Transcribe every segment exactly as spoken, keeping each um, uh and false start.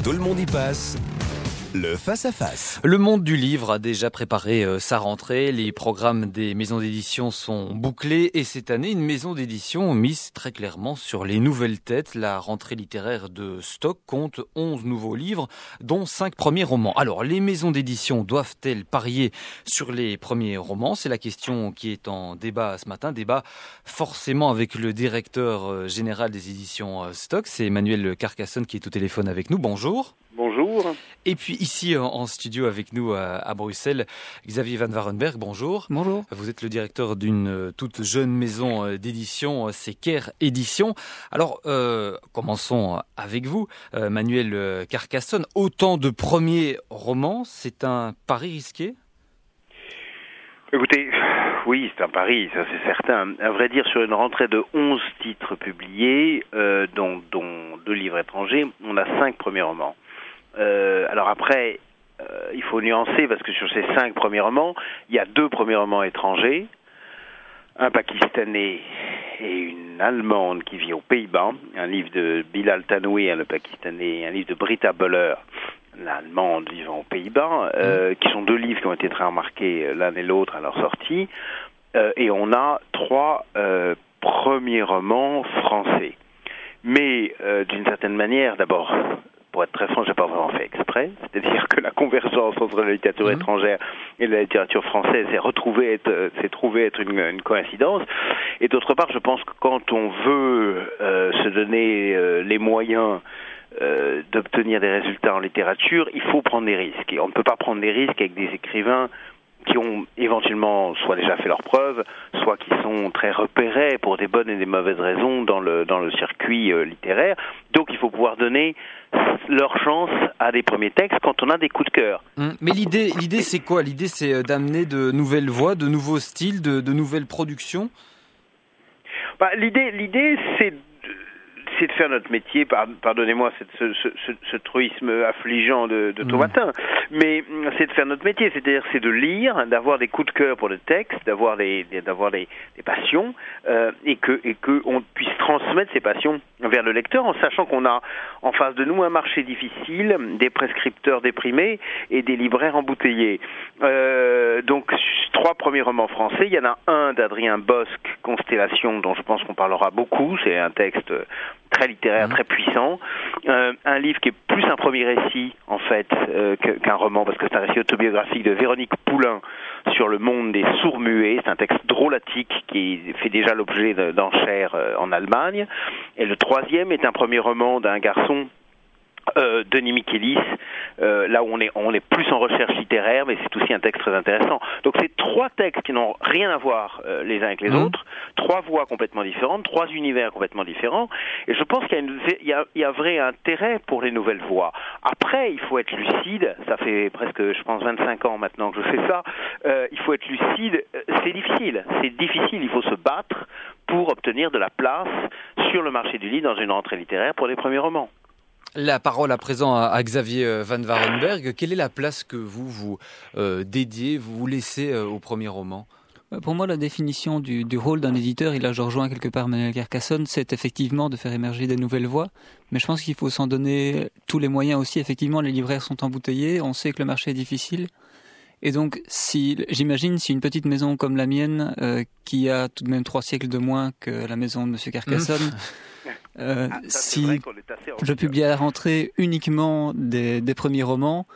Tout le monde y passe. Le face-à-face. Le monde du livre a déjà préparé euh, sa rentrée. Les programmes des maisons d'édition sont bouclés. Et cette année, une maison d'édition mise très clairement sur les nouvelles têtes. La rentrée littéraire de Stock compte onze nouveaux livres, dont cinq premiers romans. Alors, les maisons d'édition doivent-elles parier sur les premiers romans ? C'est la question qui est en débat ce matin. Débat forcément avec le directeur général des éditions Stock. C'est Emmanuel Carcassonne qui est au téléphone avec nous. Bonjour. Bonjour. Et puis ici en studio avec nous à, à Bruxelles, Xavier Van Warenberg, bonjour. Bonjour. Vous êtes le directeur d'une toute jeune maison d'édition, c'est Caire Édition. Alors, euh, commençons avec vous, euh, Manuel Carcassonne. Autant de premiers romans, c'est un pari risqué ? Écoutez, oui, c'est un pari, ça c'est certain. À vrai dire, sur une rentrée de onze titres publiés, euh, dont, dont deux livres étrangers, on a cinq premiers romans. Euh, alors après, euh, il faut nuancer parce que sur ces cinq premiers romans, il y a deux premiers romans étrangers, un Pakistanais et une Allemande qui vit aux Pays-Bas, un livre de Bilal Tanoui, le Pakistanais, un livre de Britta Böller, l'Allemande vivant aux Pays-Bas, euh, mmh. qui sont deux livres qui ont été très remarqués l'un et l'autre à leur sortie, euh, et on a trois euh, premiers romans français. Mais euh, d'une certaine manière, d'abord, pour être très franc, je n'ai pas vraiment fait exprès. C'est-à-dire que la convergence entre la littérature mmh. étrangère et la littérature française s'est retrouvée être, s'est trouvée être une, une coïncidence. Et d'autre part, je pense que quand on veut euh, se donner euh, les moyens euh, d'obtenir des résultats en littérature, il faut prendre des risques. Et on ne peut pas prendre des risques avec des écrivains qui ont éventuellement soit déjà fait leurs preuves, soit qui sont très repérés pour des bonnes et des mauvaises raisons dans le dans le circuit euh, littéraire. Donc il faut pouvoir donner leur chance à des premiers textes quand on a des coups de cœur. Mmh. Mais l'idée, l'idée c'est quoi ? L'idée c'est d'amener de nouvelles voix, de nouveaux styles, de, de nouvelles productions ? Bah, l'idée, l'idée c'est c'est de faire notre métier, pardonnez-moi cette, ce, ce, ce, ce truisme affligeant de, de tôt mmh. matin, mais c'est de faire notre métier, c'est-à-dire c'est de lire, d'avoir des coups de cœur pour le texte, d'avoir des, des d'avoir des, des passions, euh, et que et que on puisse transmettre ces passions vers le lecteur, en sachant qu'on a en face de nous un marché difficile, des prescripteurs déprimés et des libraires embouteillés. Euh, donc trois premiers romans français, il y en a un d'Adrien Bosc, Constellation, dont je pense qu'on parlera beaucoup, c'est un texte très littéraire, très puissant. Euh, un livre qui est plus un premier récit, en fait, euh, qu'un roman, parce que c'est un récit autobiographique de Véronique Poulain sur le monde des sourds-muets. C'est un texte drôlatique qui fait déjà l'objet d'enchères en Allemagne. Et le troisième est un premier roman d'un garçon, Euh, Denis Michelis, euh, là où on est, on est plus en recherche littéraire, mais c'est aussi un texte très intéressant. Donc c'est trois textes qui n'ont rien à voir euh, les uns avec les mmh. autres, trois voix complètement différentes, trois univers complètement différents, et je pense qu'il y a, une, il y a, il y a un vrai intérêt pour les nouvelles voix. Après, il faut être lucide, ça fait presque, je pense, vingt-cinq ans maintenant que je fais ça, euh, il faut être lucide, c'est difficile, c'est difficile, il faut se battre pour obtenir de la place sur le marché du livre dans une rentrée littéraire pour les premiers romans. La parole à présent à Xavier Van Warenberg. Quelle est la place que vous vous euh, dédiez, vous vous laissez euh, au premier roman ? Pour moi, la définition du, du rôle d'un éditeur, et là je rejoins quelque part Manuel Carcassonne, c'est effectivement de faire émerger des nouvelles voix. Mais je pense qu'il faut s'en donner tous les moyens aussi. Effectivement, les libraires sont embouteillés, on sait que le marché est difficile. Et donc, si j'imagine, si une petite maison comme la mienne, euh, qui a tout de même trois siècles de moins que la maison de Monsieur Carcassonne, euh, ah, ça, si je publie à la rentrée uniquement des, des premiers romans,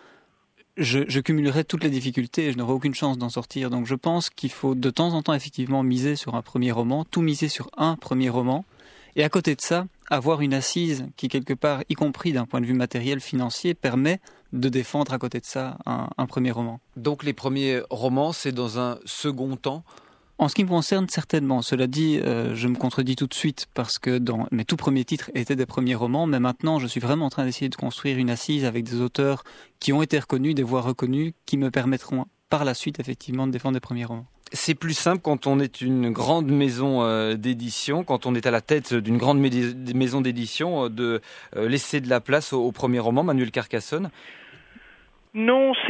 je, je cumulerai toutes les difficultés et je n'aurai aucune chance d'en sortir. Donc je pense qu'il faut de temps en temps effectivement miser sur un premier roman, tout miser sur un premier roman, et à côté de ça, avoir une assise qui quelque part, y compris d'un point de vue matériel, financier, permet de défendre à côté de ça un, un premier roman. Donc les premiers romans, c'est dans un second temps ? En ce qui me concerne, certainement. Cela dit, euh, je me contredis tout de suite parce que dans mes tout premiers titres étaient des premiers romans, mais maintenant je suis vraiment en train d'essayer de construire une assise avec des auteurs qui ont été reconnus, des voix reconnues, qui me permettront par la suite effectivement de défendre des premiers romans. C'est plus simple quand on est une grande maison euh, d'édition, quand on est à la tête d'une grande médi- maison d'édition, euh, de euh, laisser de la place au, au premier roman, Manuel Carcassonne ? Non, c'est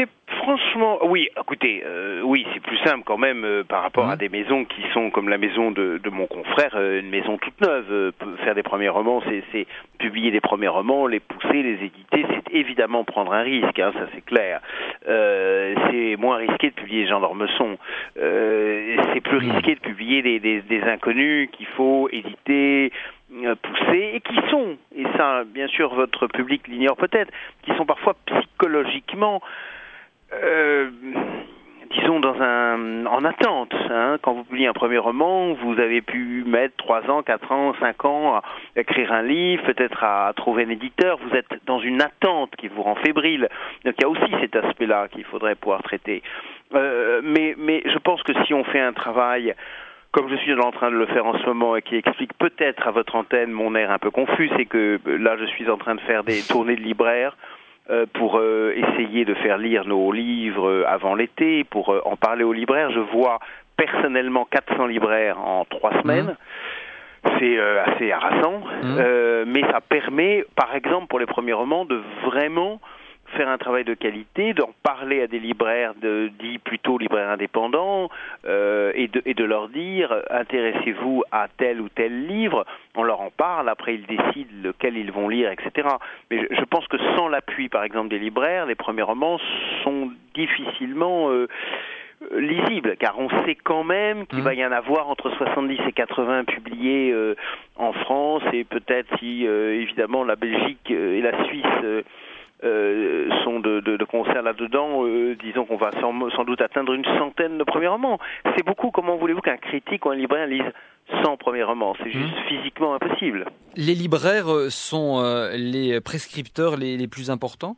franchement, oui, écoutez, euh, oui, c'est plus simple quand même euh, par rapport mmh. à des maisons qui sont comme la maison de, de mon confrère, euh, une maison toute neuve. Euh, faire des premiers romans, c'est, c'est publier des premiers romans, les pousser, les éditer, c'est évidemment prendre un risque, hein, ça c'est clair. Euh, c'est moins risqué de publier Jean d'Ormesson. Euh, c'est plus risqué de publier des, des, des inconnus qu'il faut éditer, poussés, et qui sont, et ça bien sûr votre public l'ignore peut-être, qui sont parfois psychologiquement euh, disons dans un en attente, hein. Quand vous publiez un premier roman, vous avez pu mettre trois ans, quatre ans, cinq ans à écrire un livre, peut-être à trouver un éditeur, vous êtes dans une attente qui vous rend fébrile, donc il y a aussi cet aspect-là qu'il faudrait pouvoir traiter. Euh, mais, mais je pense que si on fait un travail comme je suis en train de le faire en ce moment et qui explique peut-être à votre antenne mon air un peu confus, c'est que là je suis en train de faire des tournées de libraires euh, pour euh, essayer de faire lire nos livres avant l'été, pour euh, en parler aux libraires. Je vois personnellement quatre cents libraires en trois semaines. Mmh. C'est euh, assez harassant, mmh. euh, mais ça permet, par exemple pour les premiers romans, de vraiment faire un travail de qualité, d'en parler à des libraires de, dits plutôt libraires indépendants euh, et, de, et de leur dire intéressez-vous à tel ou tel livre, on leur en parle, après ils décident lequel ils vont lire, et cetera. Mais je, je pense que sans l'appui par exemple des libraires, les premiers romans sont difficilement euh, lisibles, car on sait quand même qu'il mmh. va y en avoir entre soixante-dix et quatre-vingts publiés euh, en France, et peut-être si euh, évidemment la Belgique et la Suisse euh, Euh, sont de, de, de concert là-dedans, euh, disons qu'on va sans, sans doute atteindre une centaine de premiers romans. C'est beaucoup, comment voulez-vous qu'un critique ou un libraire lise cent premiers romans? C'est juste mmh. physiquement impossible. Les libraires sont euh, les prescripteurs les, les plus importants?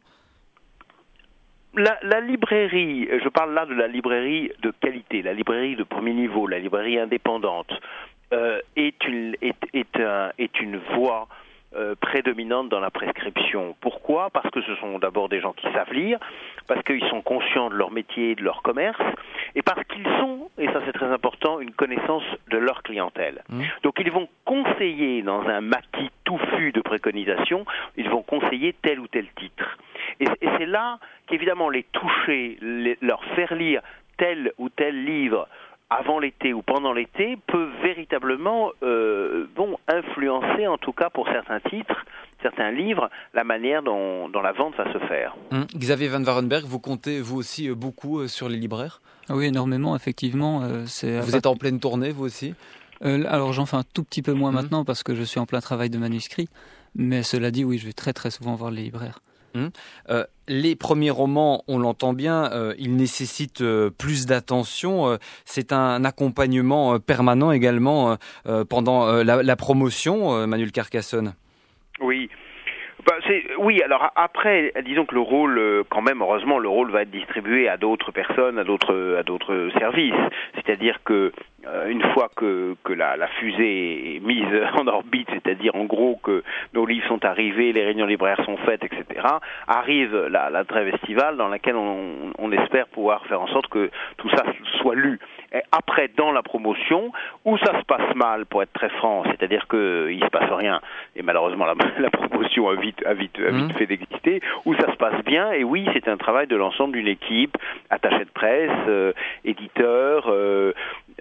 La, la librairie, je parle là de la librairie de qualité, la librairie de premier niveau, la librairie indépendante, euh, est, une, est, est, un, est une voie Euh, prédominante dans la prescription. Pourquoi ? Parce que ce sont d'abord des gens qui savent lire, parce qu'ils sont conscients de leur métier et de leur commerce, et parce qu'ils ont, et ça c'est très important, une connaissance de leur clientèle. Mmh. Donc ils vont conseiller dans un maquis touffu de préconisations, ils vont conseiller tel ou tel titre. Et, et c'est là qu'évidemment les toucher, les, leur faire lire tel ou tel livre avant l'été ou pendant l'été, peut véritablement euh, bon, influencer, en tout cas pour certains titres, certains livres, la manière dont, dont la vente va se faire. Hum. Xavier Van Varenberg, vous comptez vous aussi beaucoup sur les libraires ? Oui, énormément, effectivement. Euh, c'est... Vous êtes en pleine tournée, vous aussi ? euh, Alors j'en fais un tout petit peu moins hum. maintenant parce que je suis en plein travail de manuscrit, mais cela dit, oui, je vais très très souvent voir les libraires. Hum. Euh, les premiers romans, on l'entend bien, euh, ils nécessitent euh, plus d'attention. Euh, c'est un accompagnement euh, permanent également euh, pendant euh, la, la promotion, euh, Manuel Carcassonne. Oui. Bah, c'est, oui, alors après, disons que le rôle, euh, quand même, heureusement, le rôle va être distribué à d'autres personnes, à d'autres, à d'autres services. C'est-à-dire que euh, une fois que, que la, la fusée est mise en orbite, c'est-à-dire en gros que nos livres sont arrivés, les réunions libraires sont faites, et cetera, arrive la, la trêve estivale dans laquelle on, on espère pouvoir faire en sorte que tout ça soit lu. Et après, dans la promotion, où ça se passe mal, pour être très franc, c'est-à-dire qu'il ne se passe rien, et malheureusement la, la promotion a vite, a vite, a vite mmh. fait d'exister, où ça se passe bien, et oui, c'est un travail de l'ensemble d'une équipe, attachés de presse, euh, éditeurs, euh,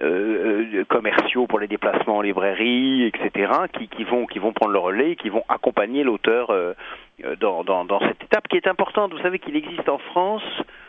euh, commerciaux pour les déplacements en librairie, et cetera, qui, qui, vont, qui vont prendre le relais, qui vont accompagner l'auteur euh, dans, dans, dans cette étape qui est importante. Vous savez qu'il existe en France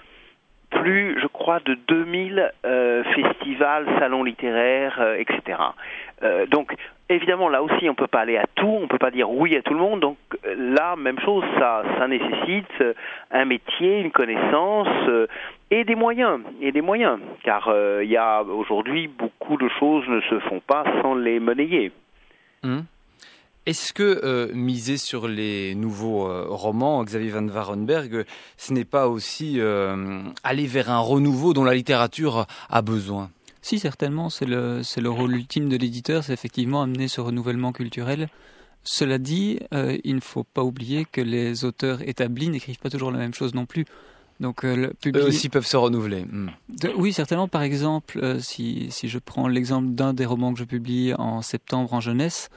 plus, je crois, de deux mille euh, festivals, salons littéraires, euh, et cetera. Euh, donc, évidemment, là aussi, on ne peut pas aller à tout, on ne peut pas dire oui à tout le monde. Donc là, même chose, ça, ça nécessite un métier, une connaissance euh, et des moyens, et des moyens. Car il euh, y a aujourd'hui, beaucoup de choses ne se font pas sans les monnayer. Mmh. Est-ce que euh, miser sur les nouveaux euh, romans, Xavier Van Varenberg, ce n'est pas aussi euh, aller vers un renouveau dont la littérature a besoin ? Si, certainement, c'est le, c'est le rôle ultime de l'éditeur, c'est effectivement amener ce renouvellement culturel. Cela dit, euh, il ne faut pas oublier que les auteurs établis n'écrivent pas toujours la même chose non plus. Donc, euh, le public... Eux aussi peuvent se renouveler. Mmh. De, oui, certainement. Par exemple, euh, si, si je prends l'exemple d'un des romans que je publie en septembre en jeunesse,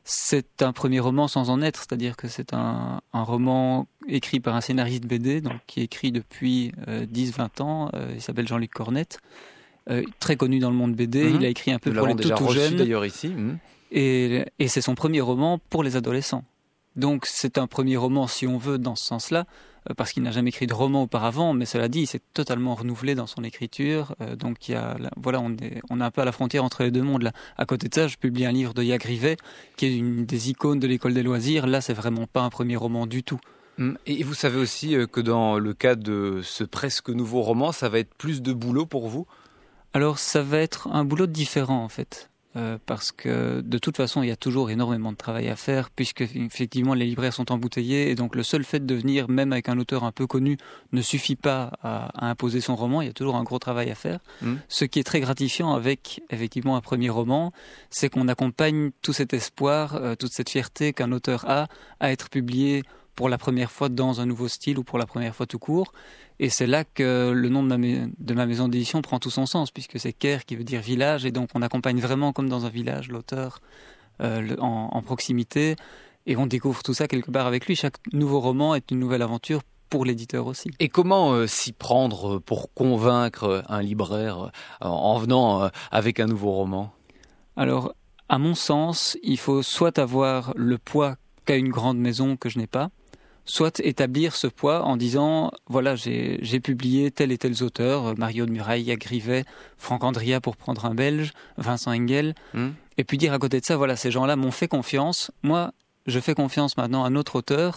C'est un premier roman sans en être, c'est-à-dire que c'est un, un roman écrit par un scénariste B D, donc qui écrit depuis euh, dix vingt ans. Euh, il s'appelle Jean-Luc Cornette, euh, très connu dans le monde B D. Mmh. Il a écrit un peu Nous pour les tout, tout jeunes. D'ailleurs ici. Mmh. Et, et c'est son premier roman pour les adolescents. Donc c'est un premier roman, si on veut, dans ce sens-là, euh, parce qu'il n'a jamais écrit de roman auparavant, mais cela dit, il s'est totalement renouvelé dans son écriture. Euh, donc il y a, là, voilà, on est, on est un peu à la frontière entre les deux mondes. Là. À côté de ça, je publie un livre de Jacques Rivet, qui est une des icônes de l'école des loisirs. Là, c'est vraiment pas un premier roman du tout. Et vous savez aussi que dans le cas de ce presque nouveau roman, ça va être plus de boulot pour vous ? Alors ça va être un boulot différent en fait. Euh, parce que de toute façon il y a toujours énormément de travail à faire puisque effectivement les libraires sont embouteillés et donc le seul fait de venir même avec un auteur un peu connu ne suffit pas à, à imposer son roman, il y a toujours un gros travail à faire. Mmh. Ce qui est très gratifiant avec effectivement un premier roman, c'est qu'on accompagne tout cet espoir, euh, toute cette fierté qu'un auteur a à être publié pour la première fois dans un nouveau style ou pour la première fois tout court. Et c'est là que le nom de ma, ma- de ma maison d'édition prend tout son sens, puisque c'est Caire qui veut dire village, et donc on accompagne vraiment comme dans un village l'auteur euh, le, en, en proximité, et on découvre tout ça quelque part avec lui. Chaque nouveau roman est une nouvelle aventure pour l'éditeur aussi. Et comment euh, s'y prendre pour convaincre un libraire euh, en venant euh, avec un nouveau roman ? Alors, à mon sens, il faut soit avoir le poids qu'a une grande maison que je n'ai pas, soit établir ce poids en disant, voilà, j'ai, j'ai publié tel et tel auteur, Mario de Muraille, Jacques Rivet, Franck Andria pour prendre un Belge, Vincent Engel, mmh. et puis dire à côté de ça, voilà, ces gens-là m'ont fait confiance, moi, je fais confiance maintenant à un autre auteur,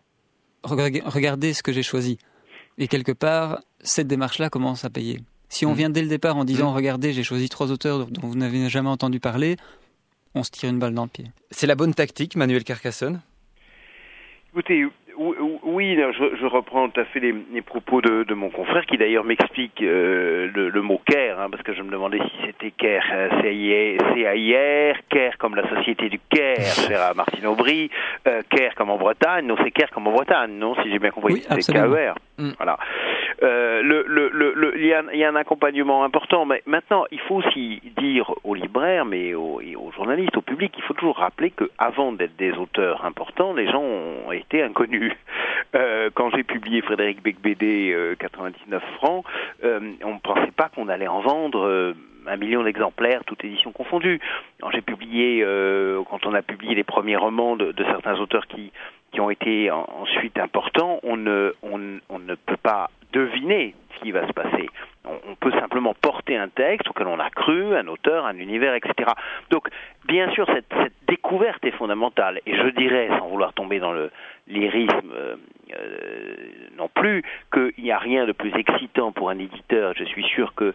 regardez ce que j'ai choisi. Et quelque part, cette démarche-là commence à payer. Si on mmh. vient dès le départ en disant, mmh. regardez, j'ai choisi trois auteurs dont vous n'avez jamais entendu parler, on se tire une balle dans le pied. C'est la bonne tactique, Manuel Carcassonne ? Écoutez, oui, je, je reprends tout à fait les, les propos de, de mon confrère qui d'ailleurs m'explique euh, le, le mot Caire, hein, parce que je me demandais si c'était Caire, C A I R, Caire comme la société du Caire, cher à Martine Aubry, euh, Caire comme en Bretagne, non c'est Caire comme en Bretagne, non si j'ai bien compris, oui, c'est K E R. Mm. Voilà. Euh, le, le, le, le, il, y a, il y a un accompagnement important, mais maintenant il faut aussi dire aux libraires, mais aux, et aux journalistes, au public, il faut toujours rappeler qu'avant d'être des auteurs importants, les gens ont été inconnus. Euh, quand j'ai publié Frédéric Beigbeder, euh, quatre-vingt-dix-neuf francs, euh, on ne pensait pas qu'on allait en vendre euh, un million d'exemplaires, toutes éditions confondues. Quand j'ai publié, euh, quand on a publié les premiers romans de, de certains auteurs qui, qui ont été en, ensuite importants, on ne, on, on ne peut pas deviner ce qui va se passer. On, on peut simplement porter un texte auquel on a cru, un auteur, un univers, et cetera. Donc, bien sûr, cette, cette découverte est fondamentale. Et je dirais, sans vouloir tomber dans le lyrisme euh, euh, non plus, qu'il n'y a rien de plus excitant pour un éditeur. Je suis sûr que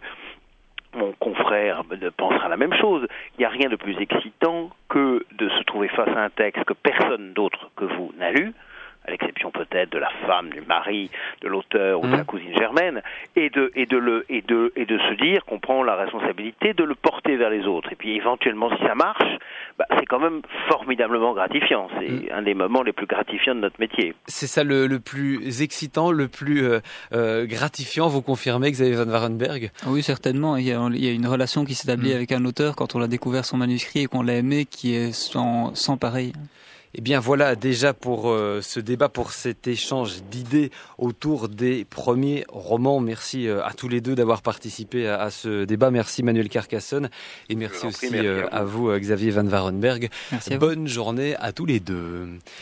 mon confrère pensera la même chose. Il n'y a rien de plus excitant que de se trouver face à un texte que personne d'autre que vous n'a lu, à l'exception peut-être de la femme, du mari, de l'auteur ou de la cousine germaine, et de, et de, le, et de, et de se dire qu'on prend la responsabilité de le porter vers les autres. Et puis éventuellement, si ça marche, bah, c'est quand même formidablement gratifiant. C'est mmh. un des moments les plus gratifiants de notre métier. C'est ça le, le plus excitant, le plus euh, euh, gratifiant, vous confirmez, Xavier Van Warenberg ? Oui, certainement. Il y a, il y a une relation qui s'établit mmh. avec un auteur quand on a découvert son manuscrit et qu'on l'a aimé qui est sans, sans pareil. Eh bien voilà déjà pour euh, ce débat, pour cet échange d'idées autour des premiers romans. Merci euh, à tous les deux d'avoir participé à, à ce débat. Merci Manuel Carcassonne et merci aussi prie, merci euh, à vous, à vous Xavier Van Warenberg. Merci à Bonne vous. journée à tous les deux.